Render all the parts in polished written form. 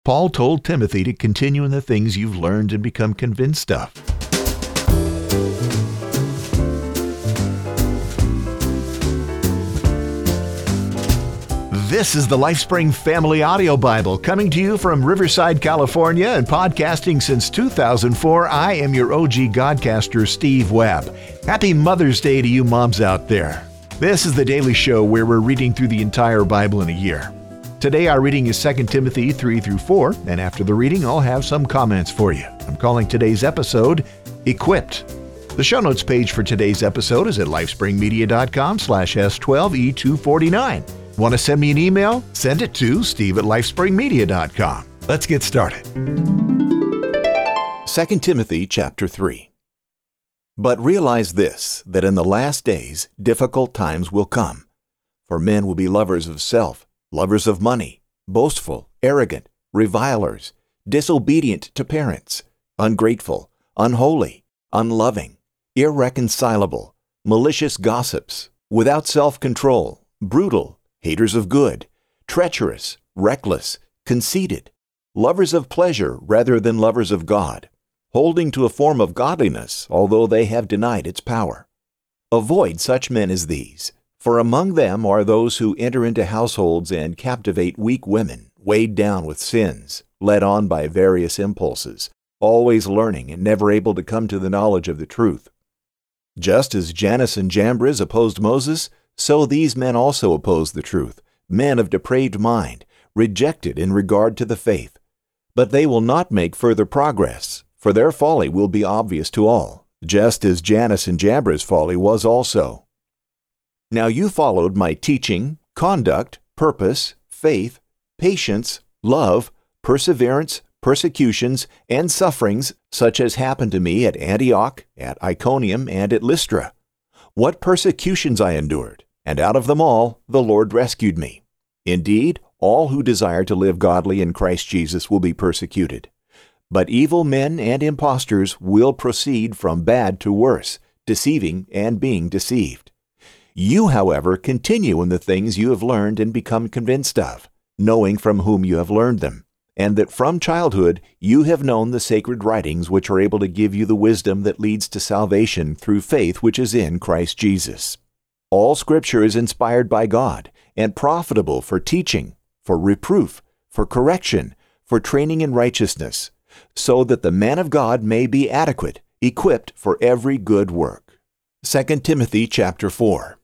Paul told Timothy to continue in the things you've learned and become convinced of. This is the LifeSpring Family Audio Bible, coming to you from Riverside, California, and podcasting since 2004. I am your OG Godcaster, Steve Webb. Happy Mother's Day to you moms out there. This is the daily show where we're reading through the entire Bible in a year. Today our reading is 2 Timothy 3-4, and after the reading I'll have some comments for you. I'm calling today's episode, Equipped. The show notes page for today's episode is at lifespringmedia.com/S12E249. Want to send me an email? Send it to steve@lifespringmedia.com. Let's get started. 2 Timothy chapter 3. But realize this, that in the last days difficult times will come. For men will be lovers of self, lovers of money, boastful, arrogant, revilers, disobedient to parents, ungrateful, unholy, unloving, irreconcilable, malicious gossips, without self-control, brutal, haters of good, treacherous, reckless, conceited, lovers of pleasure rather than lovers of God, holding to a form of godliness, although they have denied its power. Avoid such men as these, for among them are those who enter into households and captivate weak women, weighed down with sins, led on by various impulses, always learning and never able to come to the knowledge of the truth. Just as Jannes and Jambres opposed Moses, so these men also oppose the truth, men of depraved mind, rejected in regard to the faith. But they will not make further progress, for their folly will be obvious to all, just as Jannes and Jambres' folly was also. Now you followed my teaching, conduct, purpose, faith, patience, love, perseverance, persecutions, and sufferings, such as happened to me at Antioch, at Iconium, and at Lystra. What persecutions I endured, and out of them all the Lord rescued me. Indeed, all who desire to live godly in Christ Jesus will be persecuted. But evil men and impostors will proceed from bad to worse, deceiving and being deceived. You, however, continue in the things you have learned and become convinced of, knowing from whom you have learned them, and that from childhood you have known the sacred writings which are able to give you the wisdom that leads to salvation through faith which is in Christ Jesus. All Scripture is inspired by God and profitable for teaching, for reproof, for correction, for training in righteousness, so that the man of God may be adequate, equipped for every good work. 2 Timothy chapter 4.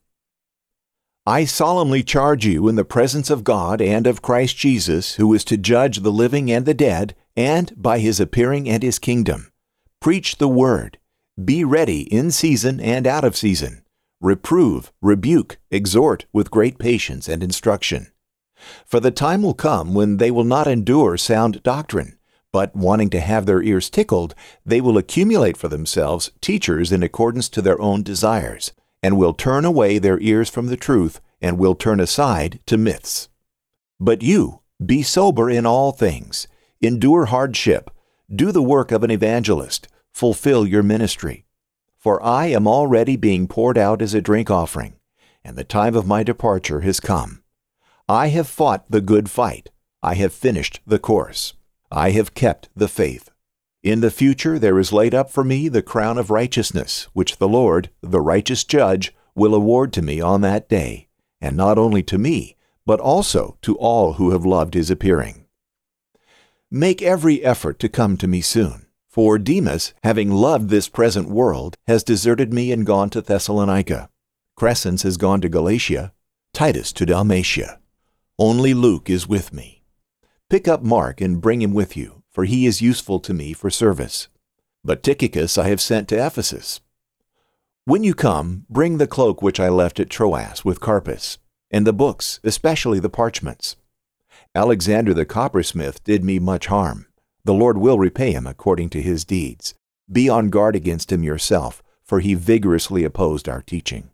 I solemnly charge you in the presence of God and of Christ Jesus, who is to judge the living and the dead, and by his appearing and his kingdom. Preach the word. Be ready in season and out of season. Reprove, rebuke, exhort with great patience and instruction. For the time will come when they will not endure sound doctrine, but wanting to have their ears tickled, they will accumulate for themselves teachers in accordance to their own desires, and will turn away their ears from the truth, and will turn aside to myths. But you, be sober in all things, endure hardship, do the work of an evangelist, fulfill your ministry. For I am already being poured out as a drink offering, and the time of my departure has come. I have fought the good fight, I have finished the course, I have kept the faith. In the future there is laid up for me the crown of righteousness, which the Lord, the righteous judge, will award to me on that day, and not only to me, but also to all who have loved his appearing. Make every effort to come to me soon, for Demas, having loved this present world, has deserted me and gone to Thessalonica. Crescens has gone to Galatia, Titus to Dalmatia. Only Luke is with me. Pick up Mark and bring him with you, for he is useful to me for service. But Tychicus I have sent to Ephesus. When you come, bring the cloak which I left at Troas with Carpus, and the books, especially the parchments. Alexander the coppersmith did me much harm. The Lord will repay him according to his deeds. Be on guard against him yourself, for he vigorously opposed our teaching.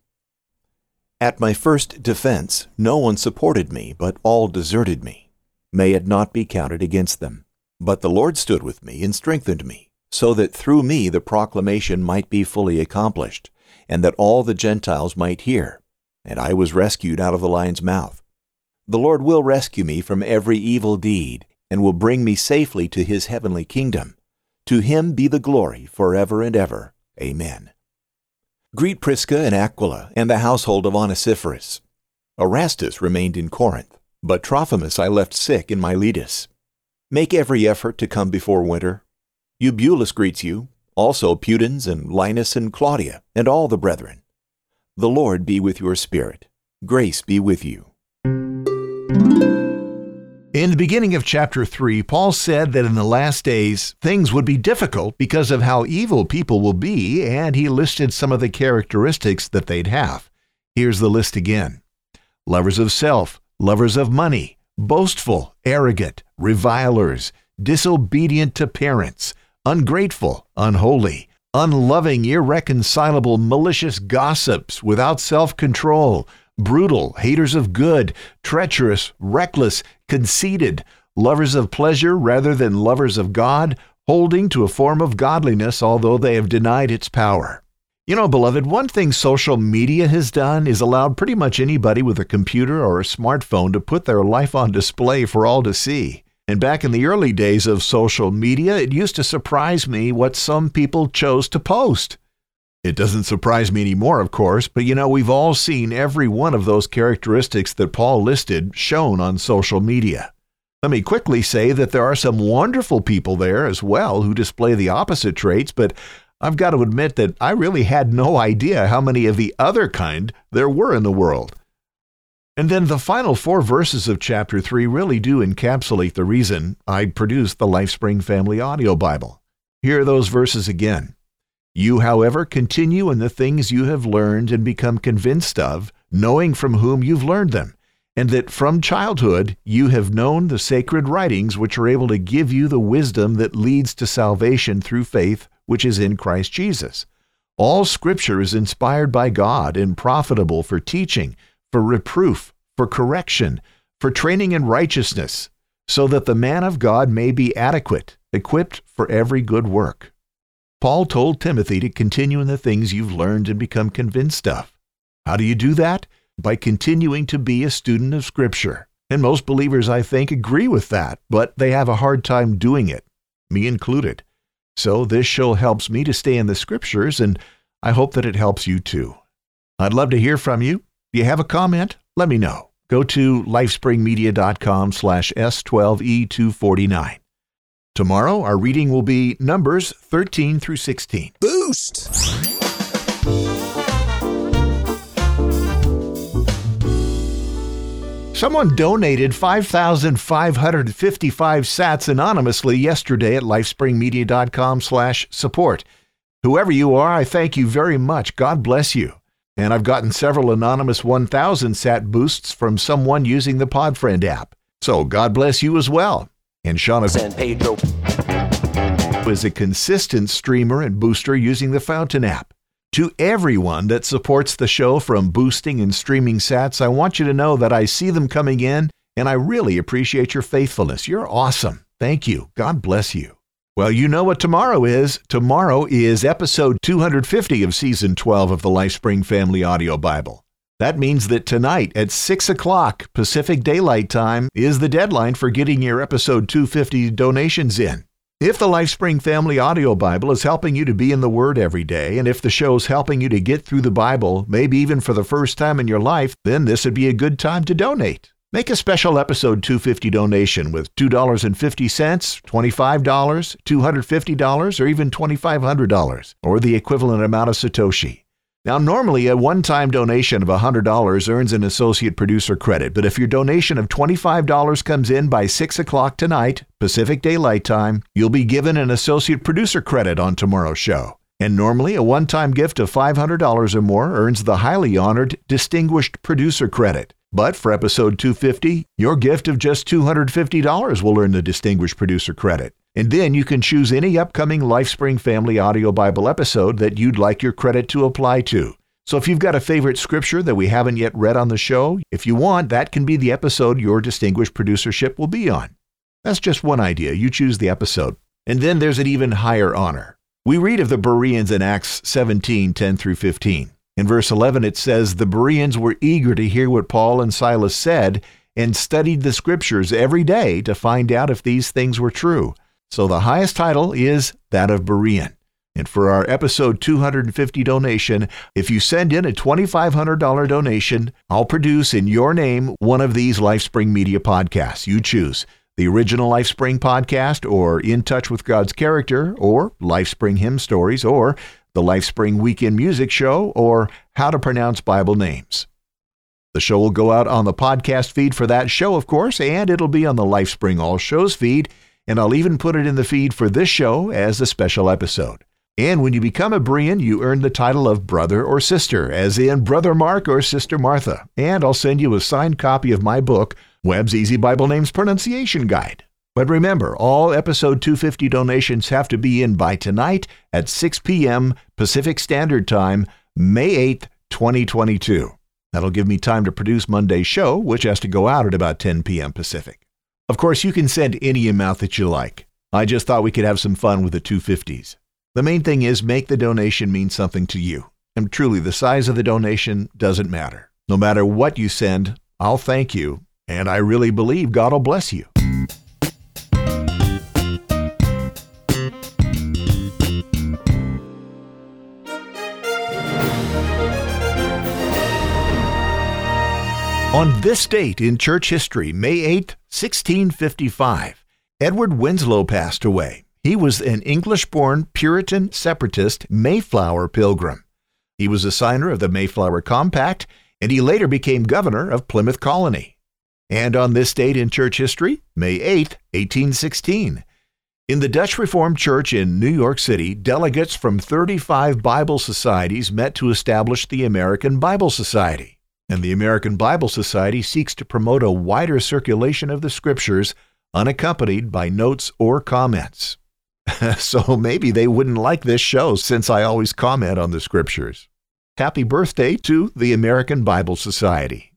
At my first defense, no one supported me, but all deserted me. May it not be counted against them. But the Lord stood with me and strengthened me, so that through me the proclamation might be fully accomplished, and that all the Gentiles might hear. And I was rescued out of the lion's mouth. The Lord will rescue me from every evil deed, and will bring me safely to his heavenly kingdom. To him be the glory forever and ever. Amen. Greet Prisca and Aquila and the household of Onesiphorus. Erastus remained in Corinth, but Trophimus I left sick in Miletus. Make every effort to come before winter. Eubulus greets you, also Pudens and Linus and Claudia, and all the brethren. The Lord be with your spirit. Grace be with you. In the beginning of chapter 3, Paul said that in the last days, things would be difficult because of how evil people will be, and he listed some of the characteristics that they'd have. Here's the list again. Lovers of self, lovers of money, boastful, arrogant, revilers, disobedient to parents, ungrateful, unholy, unloving, irreconcilable, malicious gossips, without self-control, brutal, haters of good, treacherous, reckless, conceited, lovers of pleasure rather than lovers of God, holding to a form of godliness although they have denied its power. You know, beloved, one thing social media has done is allowed pretty much anybody with a computer or a smartphone to put their life on display for all to see. And back in the early days of social media, it used to surprise me what some people chose to post. It doesn't surprise me anymore, of course, but we've all seen every one of those characteristics that Paul listed shown on social media. Let me quickly say that there are some wonderful people there as well who display the opposite traits, but I've got to admit that I really had no idea how many of the other kind there were in the world. And then the final 4 verses of chapter 3 really do encapsulate the reason I produced the LifeSpring Family Audio Bible. Here are those verses again. You, however, continue in the things you have learned and become convinced of, knowing from whom you've learned them, and that from childhood you have known the sacred writings which are able to give you the wisdom that leads to salvation through faith, which is in Christ Jesus. All Scripture is inspired by God and profitable for teaching, for reproof, for correction, for training in righteousness, so that the man of God may be adequate, equipped for every good work. Paul told Timothy to continue in the things you've learned and become convinced of. How do you do that? By continuing to be a student of Scripture. And most believers, I think, agree with that, but they have a hard time doing it, me included. So this show helps me to stay in the Scriptures, and I hope that it helps you too. I'd love to hear from you. If you have a comment, let me know. Go to lifespringmedia.com/S12E249. Tomorrow, our reading will be Numbers 13 through 16. Boost! Someone donated 5,555 sats anonymously yesterday at lifespringmedia.com/support. Whoever you are, I thank you very much. God bless you. And I've gotten several anonymous 1,000 sat boosts from someone using the PodFriend app. So God bless you as well. And Sean San Pedro is a consistent streamer and booster using the Fountain app. To everyone that supports the show from boosting and streaming sats, I want you to know that I see them coming in, and I really appreciate your faithfulness. You're awesome. Thank you. God bless you. Well, you know what tomorrow is. Tomorrow is episode 250 of Season 12 of the LifeSpring Family Audio Bible. That means that tonight at 6 o'clock Pacific Daylight Time is the deadline for getting your episode 250 donations in. If the LifeSpring Family Audio Bible is helping you to be in the Word every day, and if the show's helping you to get through the Bible, maybe even for the first time in your life, then this would be a good time to donate. Make a special episode 250 donation with $2.50, $25, $250, or even $2,500, or the equivalent amount of Satoshi. Now, normally a one-time donation of $100 earns an associate producer credit, but if your donation of $25 comes in by 6 o'clock tonight, Pacific Daylight Time, you'll be given an associate producer credit on tomorrow's show. And normally a one-time gift of $500 or more earns the highly honored Distinguished Producer credit. But for episode 250, your gift of just $250 will earn the Distinguished Producer credit. And then you can choose any upcoming LifeSpring Family Audio Bible episode that you'd like your credit to apply to. So if you've got a favorite scripture that we haven't yet read on the show, if you want, that can be the episode your Distinguished Producership will be on. That's just one idea. You choose the episode. And then there's an even higher honor. We read of the Bereans in Acts 17, 10 through 15. In verse 11, it says, "The Bereans were eager to hear what Paul and Silas said, and studied the scriptures every day to find out if these things were true. So the highest title is that of Berean. And for our episode 250 donation, if you send in a $2,500 donation, I'll produce in your name one of these LifeSpring Media podcasts. You choose the original LifeSpring podcast, or In Touch with God's Character, or LifeSpring Hymn Stories, or the LifeSpring Weekend Music Show, or How to Pronounce Bible Names. The show will go out on the podcast feed for that show, of course, and it'll be on the LifeSpring All Shows feed, and I'll even put it in the feed for this show as a special episode. And when you become a Berean, you earn the title of brother or sister, as in Brother Mark or Sister Martha. And I'll send you a signed copy of my book, Webb's Easy Bible Names Pronunciation Guide. But remember, all episode 250 donations have to be in by tonight at 6 p.m. Pacific Standard Time, May 8th, 2022. That'll give me time to produce Monday's show, which has to go out at about 10 p.m. Pacific. Of course, you can send any amount that you like. I just thought we could have some fun with the 250s. The main thing is make the donation mean something to you. And truly, the size of the donation doesn't matter. No matter what you send, I'll thank you, and I really believe God will bless you. On this date in church history, May 8, 1655, Edward Winslow passed away. He was an English-born Puritan separatist Mayflower pilgrim. He was a signer of the Mayflower Compact, and he later became governor of Plymouth Colony. And on this date in church history, May 8, 1816, in the Dutch Reformed Church in New York City, delegates from 35 Bible societies met to establish the American Bible Society. And the American Bible Society seeks to promote a wider circulation of the Scriptures, unaccompanied by notes or comments. So maybe they wouldn't like this show since I always comment on the Scriptures. Happy birthday to the American Bible Society.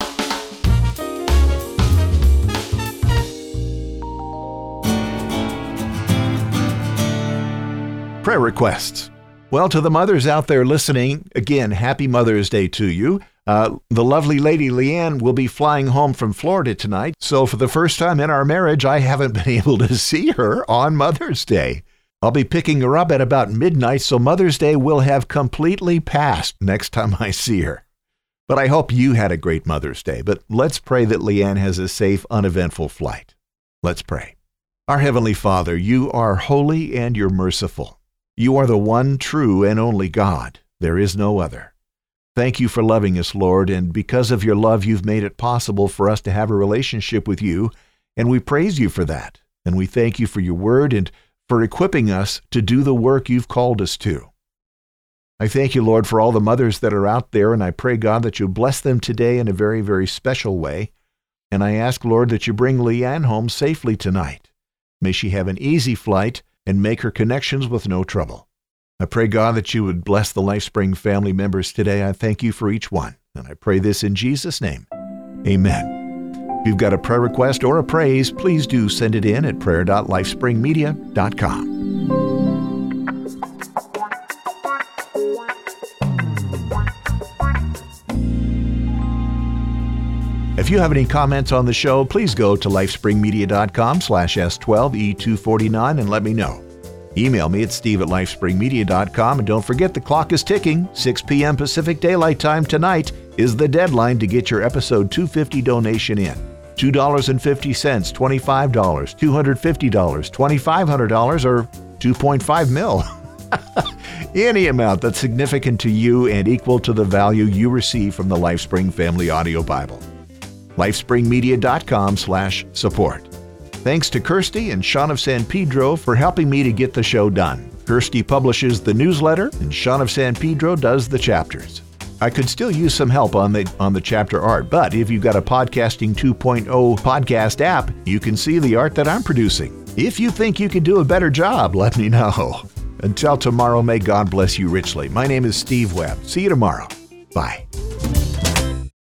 Prayer requests. Well, to the mothers out there listening, again, happy Mother's Day to you. The lovely lady Leanne will be flying home from Florida tonight, so for the first time in our marriage, I haven't been able to see her on Mother's Day. I'll be picking her up at about midnight, so Mother's Day will have completely passed next time I see her. But I hope you had a great Mother's Day. But let's pray that Leanne has a safe, uneventful flight. Let's pray. Our Heavenly Father, you are holy and you're merciful. You are the one true and only God. There is no other. Thank you for loving us, Lord, and because of your love, you've made it possible for us to have a relationship with you, and we praise you for that. And we thank you for your word and for equipping us to do the work you've called us to. I thank you, Lord, for all the mothers that are out there, and I pray, God, that you bless them today in a very, very special way. And I ask, Lord, that you bring Leanne home safely tonight. May she have an easy flight and make her connections with no trouble. I pray, God, that you would bless the LifeSpring family members today. I thank you for each one, and I pray this in Jesus' name. Amen. If you've got a prayer request or a praise, please do send it in at prayer.lifespringmedia.com. If you have any comments on the show, please go to lifespringmedia.com/S12E249 and let me know. Email me at steve@lifespringmedia.com, and don't forget the clock is ticking. 6 p.m. Pacific Daylight Time tonight is the deadline to get your episode 250 donation in. $2.50, $25, $250, $2,500, or $2.5 mil. Any amount that's significant to you and equal to the value you receive from the LifeSpring Family Audio Bible. lifespringmedia.com/support. Thanks to Kirsty and Sean of San Pedro for helping me to get the show done. Kirsty publishes the newsletter, and Sean of San Pedro does the chapters. I could still use some help on the chapter art, but if you've got a Podcasting 2.0 podcast app, you can see the art that I'm producing. If you think you could do a better job, let me know. Until tomorrow, may God bless you richly. My name is Steve Webb. See you tomorrow. Bye.